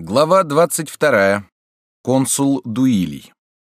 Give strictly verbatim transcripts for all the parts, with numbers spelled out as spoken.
Глава двадцать вторая. Консул Дуилий.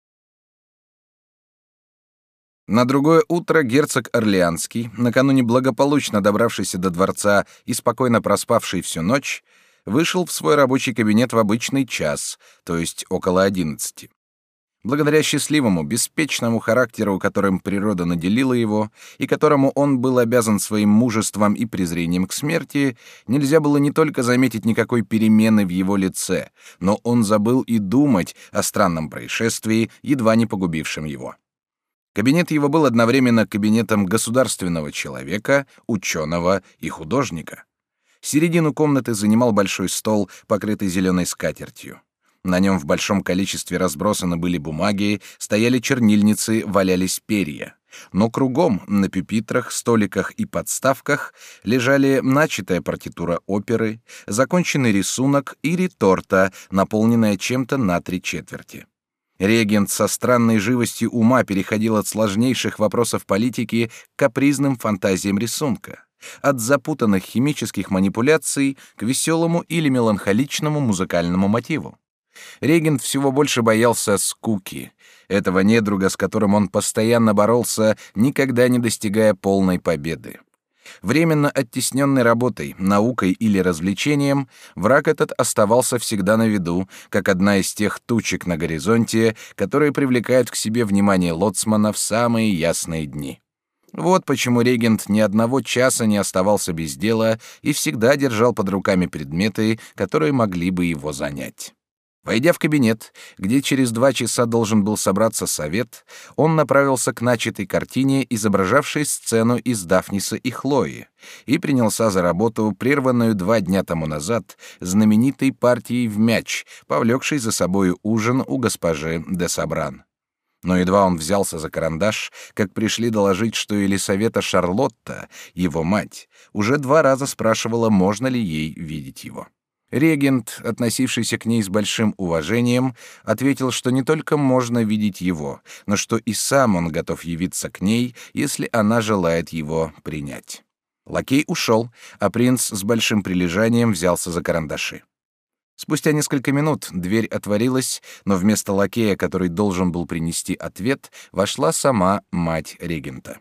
На другое утро герцог Орлеанский, накануне благополучно добравшийся до дворца и спокойно проспавший всю ночь, вышел в свой рабочий кабинет в обычный час, то есть около одиннадцати. Благодаря счастливому, беспечному характеру, которым природа наделила его, и которому он был обязан своим мужеством и презрением к смерти, нельзя было не только заметить никакой перемены в его лице, но он забыл и думать о странном происшествии, едва не погубившем его. Кабинет его был одновременно кабинетом государственного человека, ученого и художника. Середину комнаты занимал большой стол, покрытый зеленой скатертью. На нем в большом количестве разбросаны были бумаги, стояли чернильницы, валялись перья. Но кругом, на пюпитрах, столиках и подставках, лежали начатая партитура оперы, законченный рисунок и реторта, наполненная чем-то на три четверти. Регент со странной живостью ума переходил от сложнейших вопросов политики к капризным фантазиям рисунка, от запутанных химических манипуляций к веселому или меланхоличному музыкальному мотиву. Регент всего больше боялся скуки, этого недруга, с которым он постоянно боролся, никогда не достигая полной победы. Временно оттесненный работой, наукой или развлечением, враг этот оставался всегда на виду, как одна из тех тучек на горизонте, которые привлекают к себе внимание лоцмана в самые ясные дни. Вот почему регент ни одного часа не оставался без дела и всегда держал под руками предметы, которые могли бы его занять. Войдя в кабинет, где через два часа должен был собраться совет, он направился к начатой картине, изображавшей сцену из Дафниса и Хлои, и принялся за работу, прерванную два дня тому назад знаменитой партией в мяч, повлекшей за собою ужин у госпожи де Сабран. Но едва он взялся за карандаш, как пришли доложить, что Елисавета Шарлотта, его мать, уже два раза спрашивала, можно ли ей видеть его. Регент, относившийся к ней с большим уважением, ответил, что не только можно видеть его, но что и сам он готов явиться к ней, если она желает его принять. Лакей ушел, а принц с большим прилежанием взялся за карандаши. Спустя несколько минут дверь отворилась, но вместо лакея, который должен был принести ответ, вошла сама мать регента.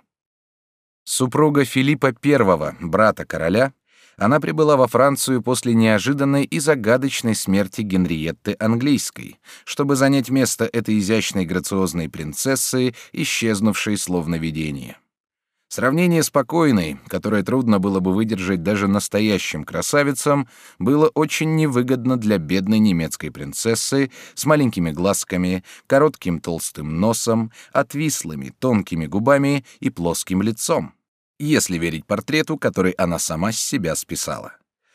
Супруга Филиппа Первого, брата короля, она прибыла во Францию после неожиданной и загадочной смерти Генриетты Английской, чтобы занять место этой изящной грациозной принцессы, исчезнувшей словно видение. Сравнение с покойной, которое трудно было бы выдержать даже настоящим красавицам, было очень невыгодно для бедной немецкой принцессы с маленькими глазками, коротким толстым носом, отвислыми тонкими губами и плоским лицом, если верить портрету, который она сама с себя списала.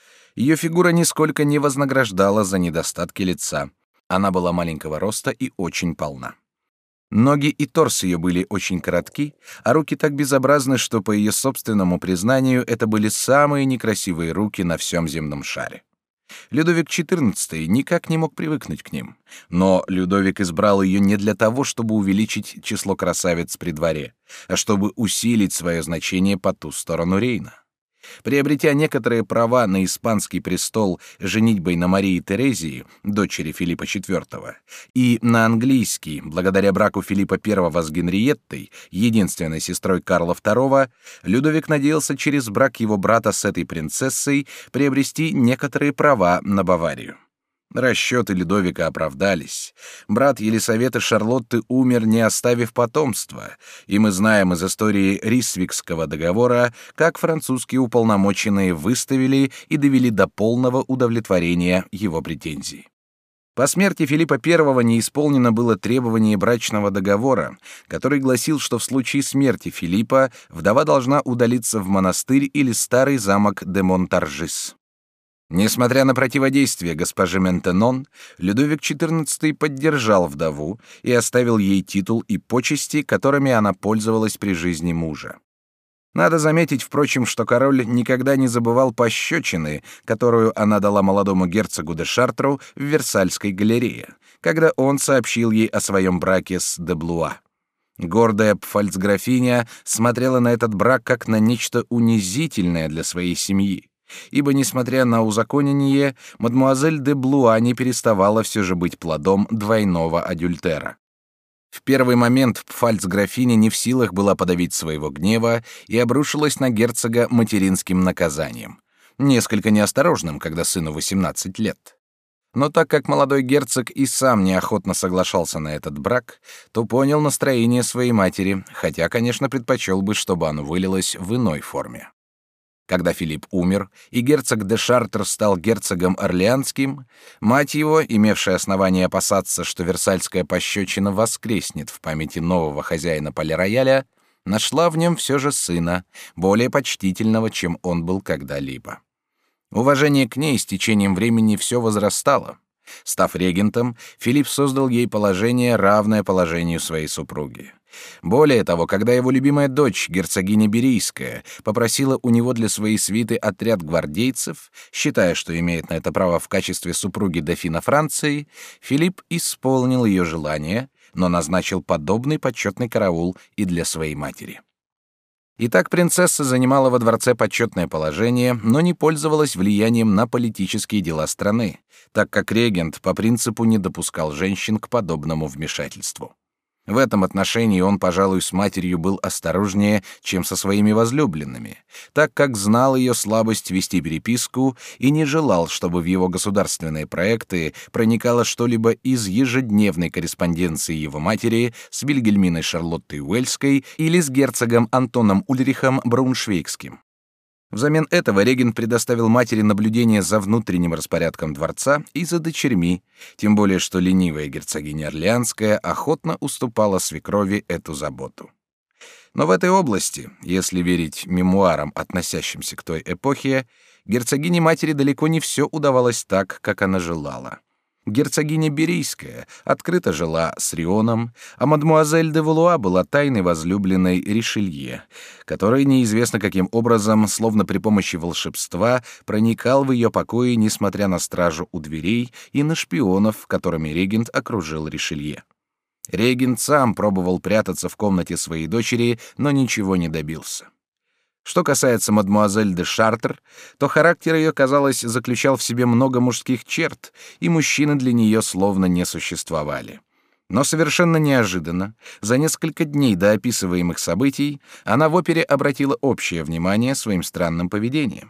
Ее фигура нисколько не вознаграждала за недостатки лица. Она была маленького роста и очень полна. Ноги и торс ее были очень коротки, а руки так безобразны, что, по ее собственному признанию, это были самые некрасивые руки на всем земном шаре. Людовик четырнадцатый никак не мог привыкнуть к ним, но Людовик избрал ее не для того, чтобы увеличить число красавиц при дворе, а чтобы усилить свое значение по ту сторону Рейна. Приобретя некоторые права на испанский престол женитьбой на Марии Терезии, дочери Филиппа Четвертого, и на английский, благодаря браку Филиппа Первого с Генриеттой, единственной сестрой Карла Второго, Людовик надеялся через брак его брата с этой принцессой приобрести некоторые права на Баварию. Расчеты Людовика оправдались. Брат Елисаветы Шарлотты умер, не оставив потомства, и мы знаем из истории Рисвикского договора, как французские уполномоченные выставили и довели до полного удовлетворения его претензий. По смерти Филиппа Первого не исполнено было требование брачного договора, который гласил, что в случае смерти Филиппа вдова должна удалиться в монастырь или старый замок де Монтаржис. Несмотря на противодействие госпожи Ментенон, Людовик четырнадцатый поддержал вдову и оставил ей титул и почести, которыми она пользовалась при жизни мужа. Надо заметить, впрочем, что король никогда не забывал пощечины, которую она дала молодому герцогу де Шартру в Версальской галерее, когда он сообщил ей о своем браке с де Блуа. Гордая пфальцграфиня смотрела на этот брак как на нечто унизительное для своей семьи. Ибо, несмотря на узаконение, мадмуазель де Блуа не переставала все же быть плодом двойного адюльтера. В первый момент пфальцграфиня не в силах была подавить своего гнева и обрушилась на герцога материнским наказанием, несколько неосторожным, когда сыну восемнадцать лет. Но так как молодой герцог и сам неохотно соглашался на этот брак, то понял настроение своей матери, хотя, конечно, предпочел бы, чтобы оно вылилось в иной форме. Когда Филипп умер, и герцог де Шартер стал герцогом Орлеанским, мать его, имевшая основание опасаться, что версальская пощечина воскреснет в памяти нового хозяина Пале-Рояля, нашла в нем все же сына, более почтительного, чем он был когда-либо. Уважение к ней с течением времени все возрастало. Став регентом, Филипп создал ей положение, равное положению своей супруги. Более того, когда его любимая дочь, герцогиня Берийская, попросила у него для своей свиты отряд гвардейцев, считая, что имеет на это право в качестве супруги дофина Франции, Филипп исполнил ее желание, но назначил подобный почетный караул и для своей матери. Итак, принцесса занимала во дворце почетное положение, но не пользовалась влиянием на политические дела страны, так как регент по принципу не допускал женщин к подобному вмешательству. В этом отношении он, пожалуй, с матерью был осторожнее, чем со своими возлюбленными, так как знал ее слабость вести переписку и не желал, чтобы в его государственные проекты проникало что-либо из ежедневной корреспонденции его матери с Вильгельминой Шарлоттой Уэльской или с герцогом Антоном Ульрихом Брауншвейгским. Взамен этого регент предоставил матери наблюдение за внутренним распорядком дворца и за дочерьми, тем более что ленивая герцогиня Орлеанская охотно уступала свекрови эту заботу. Но в этой области, если верить мемуарам, относящимся к той эпохе, герцогине-матери далеко не все удавалось так, как она желала. Герцогиня Берийская открыто жила с Рионом, а мадмуазель де Валуа была тайной возлюбленной Ришелье, который неизвестно каким образом, словно при помощи волшебства, проникал в ее покои, несмотря на стражу у дверей и на шпионов, которыми регент окружил Ришелье. Регент сам пробовал прятаться в комнате своей дочери, но ничего не добился. Что касается мадмуазель де Шартер, то характер ее, казалось, заключал в себе много мужских черт, и мужчины для нее словно не существовали. Но совершенно неожиданно, за несколько дней до описываемых событий, она в опере обратила общее внимание своим странным поведением.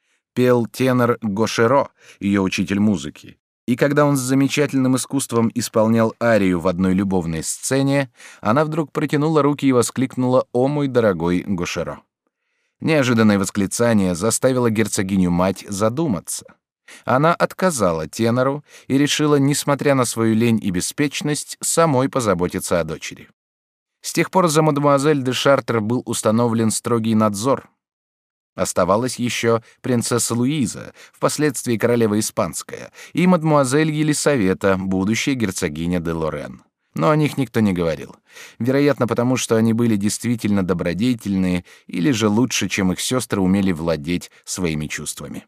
Пел тенор Гошеро, ее учитель музыки, и когда он с замечательным искусством исполнял арию в одной любовной сцене, она вдруг протянула руки и воскликнула: «О, мой дорогой Гошеро!». Неожиданное восклицание заставило герцогиню-мать задуматься. Она отказала тенору и решила, несмотря на свою лень и беспечность, самой позаботиться о дочери. С тех пор за мадемуазель де Шартер был установлен строгий надзор. Оставалась еще принцесса Луиза, впоследствии королева испанская, и мадемуазель Елисавета, будущая герцогиня де Лорен. Но о них никто не говорил. Вероятно, потому что они были действительно добродетельные или же лучше, чем их сестры, умели владеть своими чувствами.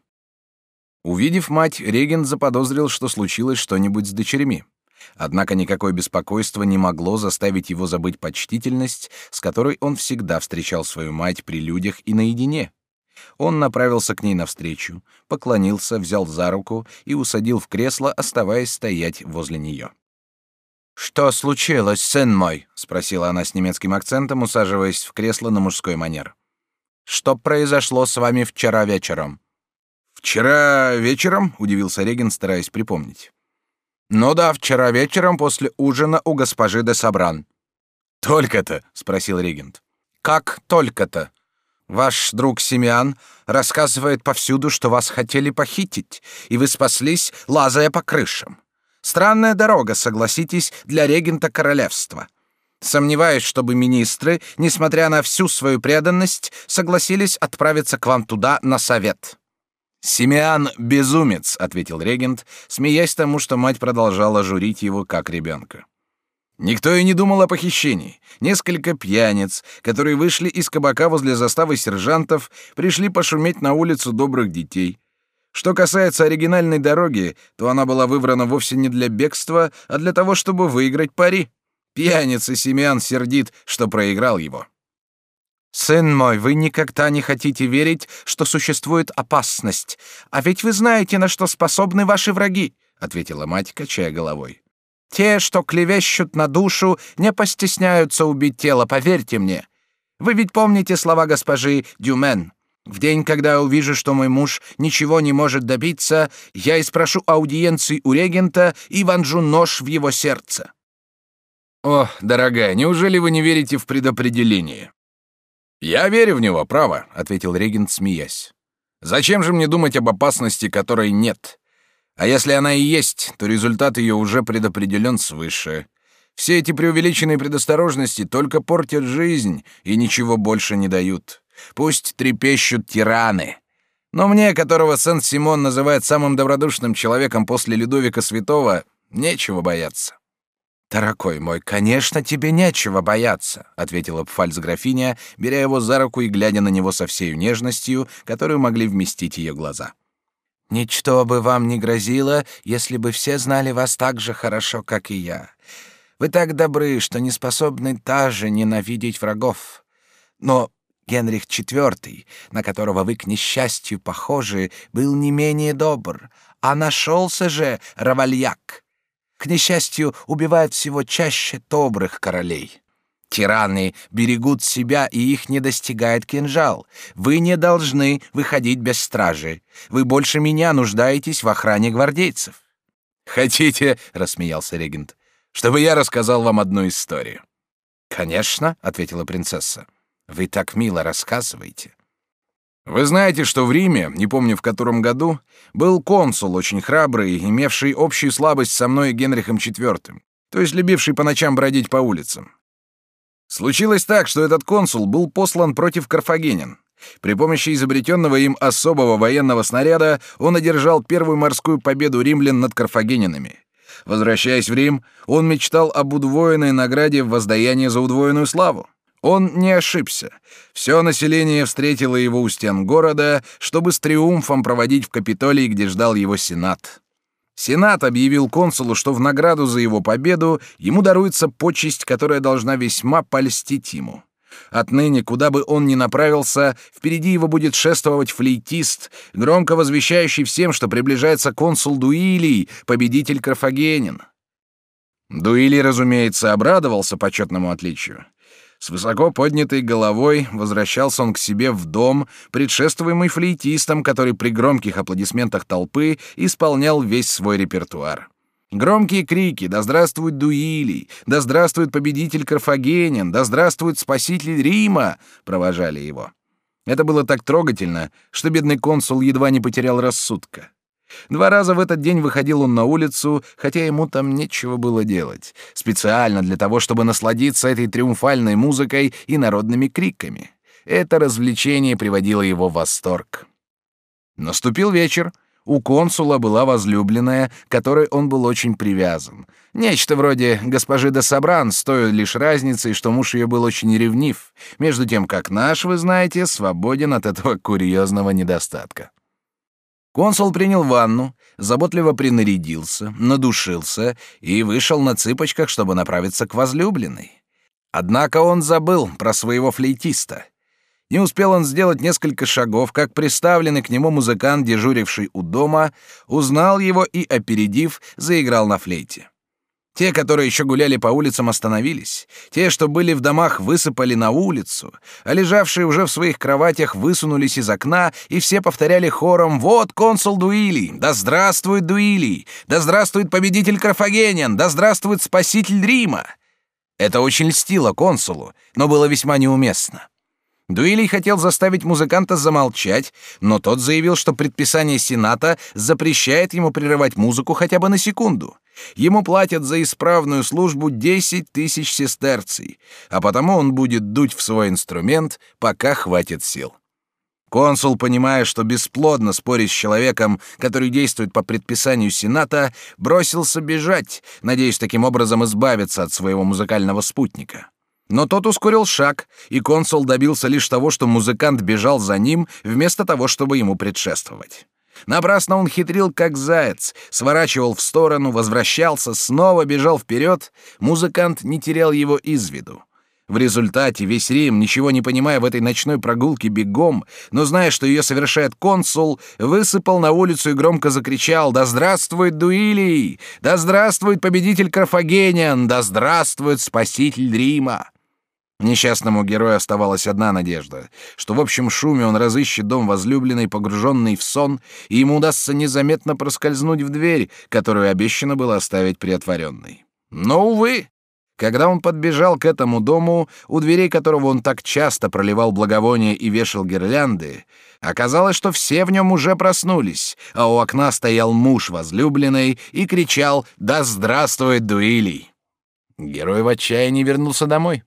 Увидев мать, регент заподозрил, что случилось что-нибудь с дочерьми. Однако никакое беспокойство не могло заставить его забыть почтительность, с которой он всегда встречал свою мать при людях и наедине. Он направился к ней навстречу, поклонился, взял за руку и усадил в кресло, оставаясь стоять возле нее. «Что случилось, сын мой?» — спросила она с немецким акцентом, усаживаясь в кресло на мужской манер. «Что произошло с вами вчера вечером?» «Вчера вечером?» — удивился регент, стараясь припомнить. «Ну да, вчера вечером после ужина у госпожи де Сабран». «Только-то?» — спросил регент. «Как только-то? Ваш друг Симеон рассказывает повсюду, что вас хотели похитить, и вы спаслись, лазая по крышам. Странная дорога, согласитесь, для регента королевства. Сомневаюсь, чтобы министры, несмотря на всю свою преданность, согласились отправиться к вам туда на совет». «Симеон — безумец», — ответил регент, смеясь тому, что мать продолжала журить его как ребенка. Никто и не думал о похищении. Несколько пьяниц, которые вышли из кабака возле заставы сержантов, пришли пошуметь на улицу добрых детей. Что касается оригинальной дороги, то она была выбрана вовсе не для бегства, а для того, чтобы выиграть пари. Пьяница Симеон сердит, что проиграл его. «Сын мой, вы никогда не хотите верить, что существует опасность, а ведь вы знаете, на что способны ваши враги», — ответила мать, качая головой. «Те, что клевещут на душу, не постесняются убить тело, поверьте мне. Вы ведь помните слова госпожи Дюмен. В день, когда я увижу, что мой муж ничего не может добиться, я испрошу аудиенции у регента и вонжу нож в его сердце». «О, дорогая, неужели вы не верите в предопределение?» «Я верю в него, право», — ответил регент, смеясь. «Зачем же мне думать об опасности, которой нет? А если она и есть, то результат ее уже предопределен свыше. Все эти преувеличенные предосторожности только портят жизнь и ничего больше не дают. Пусть трепещут тираны. Но мне, которого Сен-Симон называет самым добродушным человеком после Людовика Святого, нечего бояться». «Дорогой мой, конечно, тебе нечего бояться», — ответила пфальц-графиня, беря его за руку и глядя на него со всею нежностью, которую могли вместить ее глаза. «Ничто бы вам не грозило, если бы все знали вас так же хорошо, как и я. Вы так добры, что не способны даже ненавидеть врагов. Но Генрих четвёртый, на которого вы, к несчастью, похожи, был не менее добр, а нашелся же Равальяк. К несчастью, убивают всего чаще добрых королей. Тираны берегут себя, и их не достигает кинжал. Вы не должны выходить без стражи. Вы больше меня нуждаетесь в охране гвардейцев». «Хотите, — рассмеялся регент, — чтобы я рассказал вам одну историю?» «Конечно, — ответила принцесса. Вы так мило рассказываете». «Вы знаете, что в Риме, не помню в котором году, был консул очень храбрый, имевший общую слабость со мной и Генрихом четвёртым, то есть любивший по ночам бродить по улицам. Случилось так, что этот консул был послан против карфагенян. При помощи изобретенного им особого военного снаряда он одержал первую морскую победу римлян над карфагенянами. Возвращаясь в Рим, он мечтал об удвоенной награде в воздаяние за удвоенную славу. Он не ошибся. Все население встретило его у стен города, чтобы с триумфом проводить в Капитолий, где ждал его Сенат. Сенат объявил консулу, что в награду за его победу ему даруется почесть, которая должна весьма польстить ему. Отныне, куда бы он ни направился, впереди его будет шествовать флейтист, громко возвещающий всем, что приближается консул Дуилий, победитель карфагенян. Дуилий, разумеется, обрадовался почетному отличию. С высоко поднятой головой возвращался он к себе в дом, предшествуемый флейтистом, который при громких аплодисментах толпы исполнял весь свой репертуар. Громкие крики «Да здравствует Дуилий! Да здравствует победитель карфагенян! Да здравствует спаситель Рима!» провожали его. Это было так трогательно, что бедный консул едва не потерял рассудка. Два раза в этот день выходил он на улицу, хотя ему там нечего было делать, специально для того, чтобы насладиться этой триумфальной музыкой и народными криками. Это развлечение приводило его в восторг. Наступил вечер. У консула была возлюбленная, к которой он был очень привязан. Нечто вроде госпожи де Сабран, с той лишь разницей, что муж ее был очень ревнив, между тем как наш, вы знаете, свободен от этого курьезного недостатка. Консул принял ванну, заботливо принарядился, надушился и вышел на цыпочках, чтобы направиться к возлюбленной. Однако он забыл про своего флейтиста. Не успел он сделать несколько шагов, как приставленный к нему музыкант, дежуривший у дома, узнал его и, опередив, заиграл на флейте. Те, которые еще гуляли по улицам, остановились. Те, что были в домах, высыпали на улицу, а лежавшие уже в своих кроватях высунулись из окна, и все повторяли хором: «Вот консул Дуилий! Да здравствует Дуилий! Да здравствует победитель карфагенян! Да здравствует спаситель Рима!» Это очень льстило консулу, но было весьма неуместно. Дуилий хотел заставить музыканта замолчать, но тот заявил, что предписание Сената запрещает ему прерывать музыку хотя бы на секунду. Ему платят за исправную службу десять тысяч сестерций, а потому он будет дуть в свой инструмент, пока хватит сил. Консул, понимая, что бесплодно спорить с человеком, который действует по предписанию Сената, бросился бежать, надеясь таким образом избавиться от своего музыкального спутника. Но тот ускорил шаг, и консул добился лишь того, что музыкант бежал за ним, вместо того, чтобы ему предшествовать. Напрасно он хитрил, как заяц, сворачивал в сторону, возвращался, снова бежал вперед. Музыкант не терял его из виду. В результате весь Рим, ничего не понимая в этой ночной прогулке бегом, но зная, что ее совершает консул, высыпал на улицу и громко закричал: «Да здравствует Дуилий! Да здравствует победитель Карфагенян! Да здравствует спаситель Рима!» Несчастному герою оставалась одна надежда, что в общем шуме он разыщет дом возлюбленной, погруженный в сон, и ему удастся незаметно проскользнуть в дверь, которую обещано было оставить приотворенной. Но, увы! Когда он подбежал к этому дому, у дверей которого он так часто проливал благовония и вешал гирлянды, оказалось, что все в нем уже проснулись, а у окна стоял муж возлюбленной и кричал: «Да здравствует Дуилий!» Герой в отчаянии вернулся домой.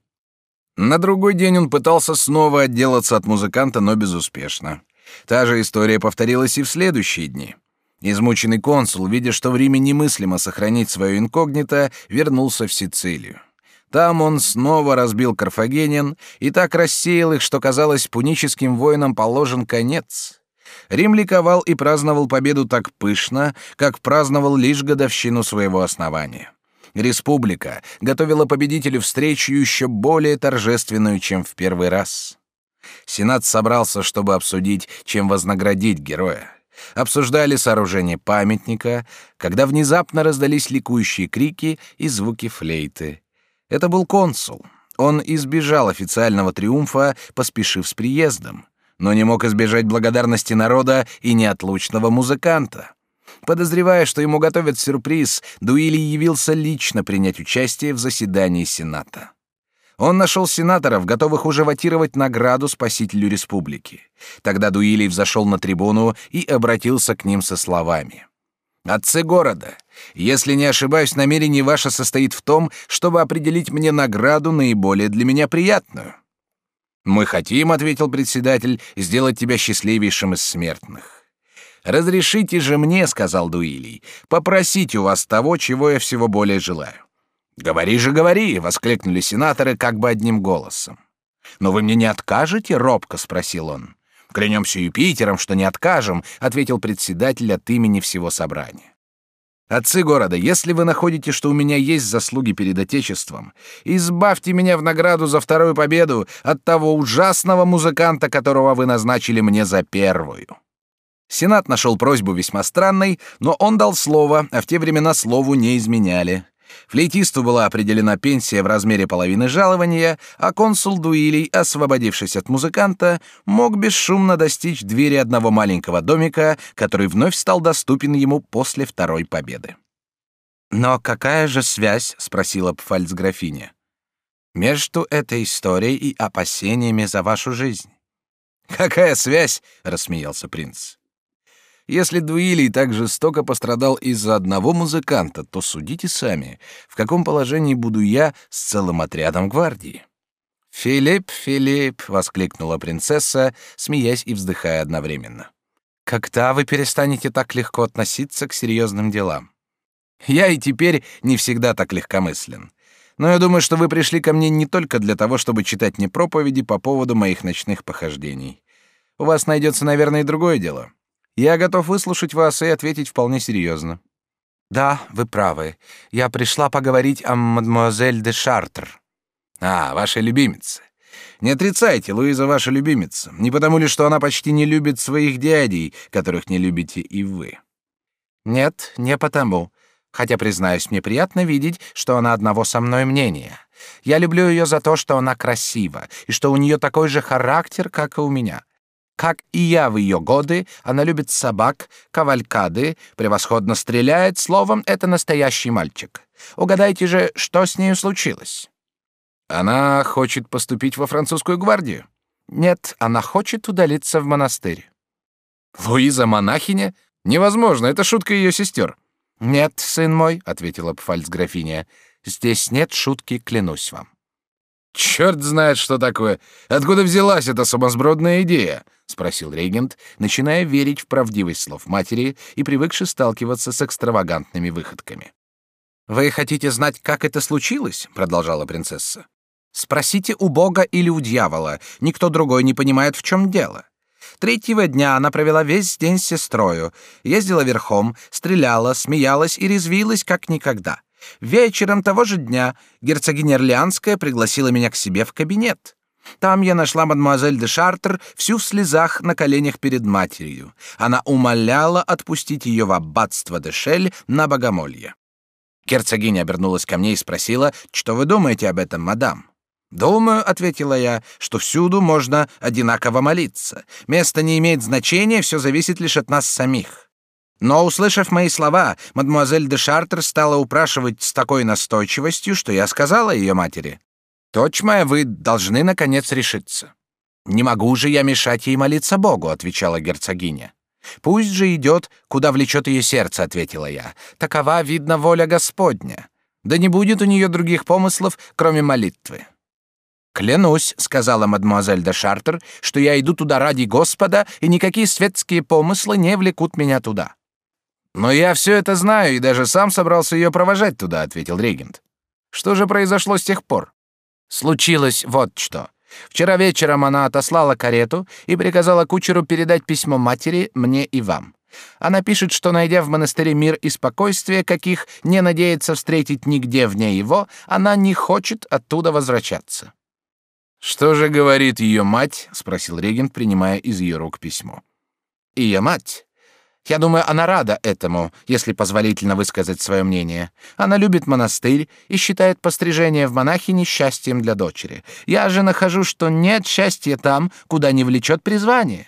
На другой день он пытался снова отделаться от музыканта, но безуспешно. Та же история повторилась и в следующие дни. Измученный консул, видя, что в Риме немыслимо сохранить свое инкогнито, вернулся в Сицилию. Там он снова разбил карфагенян и так рассеял их, что, казалось, пуническим воинам положен конец. Рим ликовал и праздновал победу так пышно, как праздновал лишь годовщину своего основания. Республика готовила победителю встречу еще более торжественную, чем в первый раз. Сенат собрался, чтобы обсудить, чем вознаградить героя. Обсуждали сооружение памятника, когда внезапно раздались ликующие крики и звуки флейты. Это был консул. Он избежал официального триумфа, поспешив с приездом, но не мог избежать благодарности народа и неотлучного музыканта. Подозревая, что ему готовят сюрприз, Дуилий явился лично принять участие в заседании Сената. Он нашел сенаторов, готовых уже вотировать награду спасителю республики. Тогда Дуилий взошел на трибуну и обратился к ним со словами: «Отцы города, если не ошибаюсь, намерение ваше состоит в том, чтобы определить мне награду наиболее для меня приятную». «Мы хотим, — ответил председатель, — сделать тебя счастливейшим из смертных». «Разрешите же мне, — сказал Дуилий, — попросить у вас того, чего я всего более желаю». «Говори же, говори!» — воскликнули сенаторы как бы одним голосом. «Но вы мне не откажете?» — робко спросил он. «Клянемся Юпитером, что не откажем», — ответил председатель от имени всего собрания. «Отцы города, если вы находите, что у меня есть заслуги перед Отечеством, избавьте меня в награду за вторую победу от того ужасного музыканта, которого вы назначили мне за первую». Сенат нашел просьбу весьма странной, но он дал слово, а в те времена слову не изменяли. Флейтисту была определена пенсия в размере половины жалования, а консул Дуилий, освободившись от музыканта, мог бесшумно достичь двери одного маленького домика, который вновь стал доступен ему после второй победы. «Но какая же связь, — спросила пфальцграфиня, — между этой историей и опасениями за вашу жизнь?» «Какая связь? — рассмеялся принц. Если Дуилий так жестоко пострадал из-за одного музыканта, то судите сами, в каком положении буду я с целым отрядом гвардии». «Филипп, Филипп!» — воскликнула принцесса, смеясь и вздыхая одновременно. «Когда вы перестанете так легко относиться к серьезным делам? Я и теперь не всегда так легкомыслен. Но я думаю, что вы пришли ко мне не только для того, чтобы читать мне проповеди по поводу моих ночных похождений. У вас найдется, наверное, и другое дело. Я готов выслушать вас и ответить вполне серьезно». «Да, вы правы. Я пришла поговорить о мадемуазель де Шартер». «А, ваша любимица. Не отрицайте, Луиза ваша любимица. Не потому ли, что она почти не любит своих дядей, которых не любите и вы?» «Нет, не потому. Хотя, признаюсь, мне приятно видеть, что она одного со мной мнения. Я люблю ее за то, что она красива, и что у нее такой же характер, как и у меня. Как и я в ее годы, она любит собак, кавалькады, превосходно стреляет, словом, это настоящий мальчик. Угадайте же, что с нею случилось?» «Она хочет поступить во французскую гвардию?» «Нет, она хочет удалиться в монастырь». «Луиза монахиня? Невозможно, это шутка ее сестер». «Нет, сын мой, — ответила пфальцграфиня, — здесь нет шутки, клянусь вам». «Черт знает, что такое! Откуда взялась эта сумасбродная идея?» — спросил регент, начиная верить в правдивость слов матери и привыкший сталкиваться с экстравагантными выходками. «Вы хотите знать, как это случилось?» — продолжала принцесса. «Спросите у Бога или у дьявола, никто другой не понимает, в чем дело. Третьего дня она провела весь день с сестрою, ездила верхом, стреляла, смеялась и резвилась, как никогда. Вечером того же дня герцогиня Орлеанская пригласила меня к себе в кабинет. Там я нашла мадемуазель де Шартер всю в слезах на коленях перед матерью. Она умоляла отпустить ее в аббатство де Шель на богомолье. Герцогиня обернулась ко мне и спросила: «Что вы думаете об этом, мадам?» «Думаю», — ответила я, — «что всюду можно одинаково молиться. Место не имеет значения, все зависит лишь от нас самих». Но, услышав мои слова, мадемуазель де Шартер стала упрашивать с такой настойчивостью, что я сказала ее матери: «Дочь моя, вы должны, наконец, решиться». «Не могу же я мешать ей молиться Богу», — отвечала герцогиня. «Пусть же идет, куда влечет ее сердце», — ответила я. «Такова, видно, воля Господня. Да не будет у нее других помыслов, кроме молитвы». «Клянусь», — сказала мадемуазель де Шартер, «что я иду туда ради Господа, и никакие светские помыслы не влекут меня туда». «Но я все это знаю и даже сам собрался ее провожать туда», — ответил регент. «Что же произошло с тех пор?» «Случилось вот что. Вчера вечером она отослала карету и приказала кучеру передать письмо матери, мне и вам. Она пишет, что, найдя в монастыре мир и спокойствие, каких не надеется встретить нигде вне его, она не хочет оттуда возвращаться». «Что же говорит ее мать?» — спросил регент, принимая из ее рук письмо. «Ее мать? Я думаю, она рада этому, если позволительно высказать свое мнение. Она любит монастырь и считает пострижение в монахи несчастьем для дочери. Я же нахожу, что нет счастья там, куда не влечет призвание».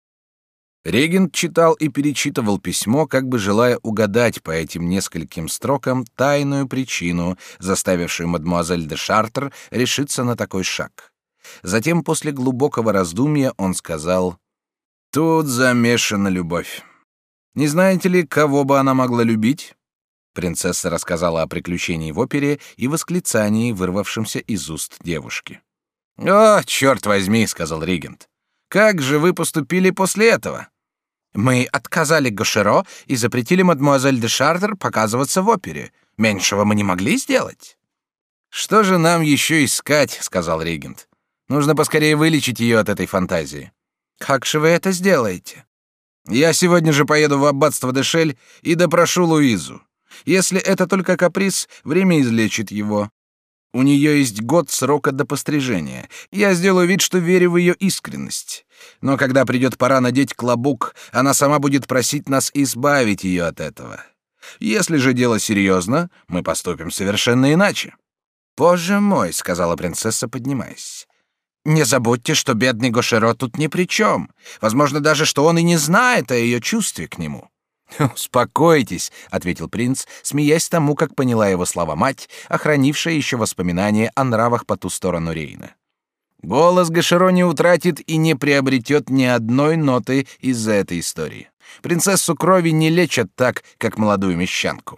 Регент читал и перечитывал письмо, как бы желая угадать по этим нескольким строкам тайную причину, заставившую мадемуазель де Шартер решиться на такой шаг. Затем, после глубокого раздумья, он сказал: «Тут замешана любовь. Не знаете ли, кого бы она могла любить?» Принцесса рассказала о приключении в опере и восклицании, вырвавшемся из уст девушки. «О, черт возьми», — сказал регент, — «как же вы поступили после этого?» «Мы отказали Гошеро и запретили мадемуазель де Шартер показываться в опере. Меньшего мы не могли сделать». «Что же нам еще искать?» — сказал регент. «Нужно поскорее вылечить ее от этой фантазии». «Как же вы это сделаете?» «Я сегодня же поеду в аббатство де Шель и допрошу Луизу. Если это только каприз, время излечит его. У нее есть год срока до пострижения. Я сделаю вид, что верю в ее искренность. Но когда придет пора надеть клобук, она сама будет просить нас избавить ее от этого. Если же дело серьезно, мы поступим совершенно иначе». «Боже мой», — сказала принцесса, поднимаясь. «Не забудьте, что бедный Гошеро тут ни при чем. Возможно даже, что он и не знает о ее чувстве к нему». «Успокойтесь», — ответил принц, смеясь тому, как поняла его слова мать, охранившая еще воспоминания о нравах по ту сторону Рейна. «Голос Гошеро не утратит и не приобретет ни одной ноты из-за этой истории. Принцессу крови не лечат так, как молодую мещанку».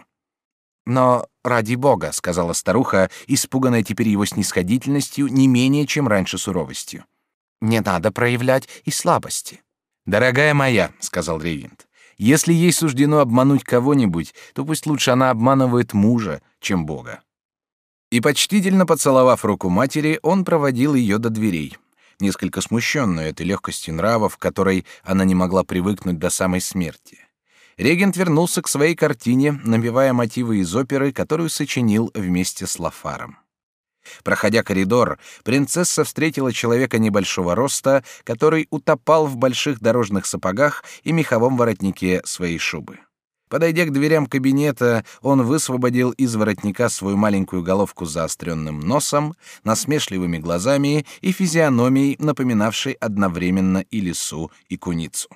«Но ради бога», — сказала старуха, испуганная теперь его снисходительностью не менее, чем раньше суровостью, — «не надо проявлять и слабости». «Дорогая моя», — сказал регент, — «если ей суждено обмануть кого-нибудь, то пусть лучше она обманывает мужа, чем Бога». И, почтительно поцеловав руку матери, он проводил ее до дверей, несколько смущенную этой легкостью нрава, в которой она не могла привыкнуть до самой смерти. Регент вернулся к своей картине, напевая мотивы из оперы, которую сочинил вместе с Лафаром. Проходя коридор, принцесса встретила человека небольшого роста, который утопал в больших дорожных сапогах и меховом воротнике своей шубы. Подойдя к дверям кабинета, он высвободил из воротника свою маленькую головку с заостренным носом, насмешливыми глазами и физиономией, напоминавшей одновременно и лису, и куницу.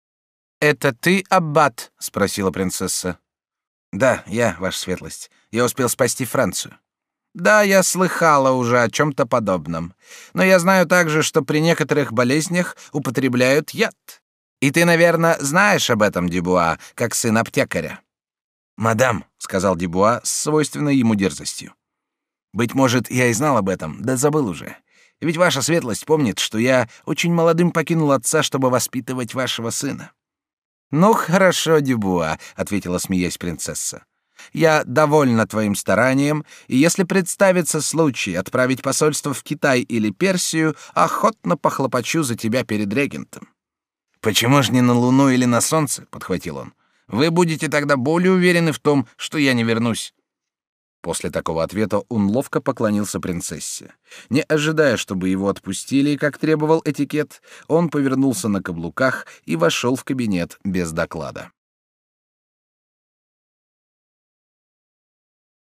«Это ты, аббат?» — спросила принцесса. «Да, я, ваша светлость. Я успел спасти Францию». «Да, я слыхала уже о чем-то подобном. Но я знаю также, что при некоторых болезнях употребляют яд. И ты, наверное, знаешь об этом, Дюбуа, как сын аптекаря». «Мадам», — сказал Дюбуа с свойственной ему дерзостью. «Быть может, я и знал об этом, да забыл уже. Ведь ваша светлость помнит, что я очень молодым покинул отца, чтобы воспитывать вашего сына». «Ну, хорошо, Дюбуа», — ответила, смеясь принцесса. «Я довольна твоим старанием, и если представится случай отправить посольство в Китай или Персию, охотно похлопочу за тебя перед регентом». «Почему ж не на Луну или на Солнце?» — подхватил он. «Вы будете тогда более уверены в том, что я не вернусь». После такого ответа он ловко поклонился принцессе. Не ожидая, чтобы его отпустили, как требовал этикет, он повернулся на каблуках и вошел в кабинет без доклада.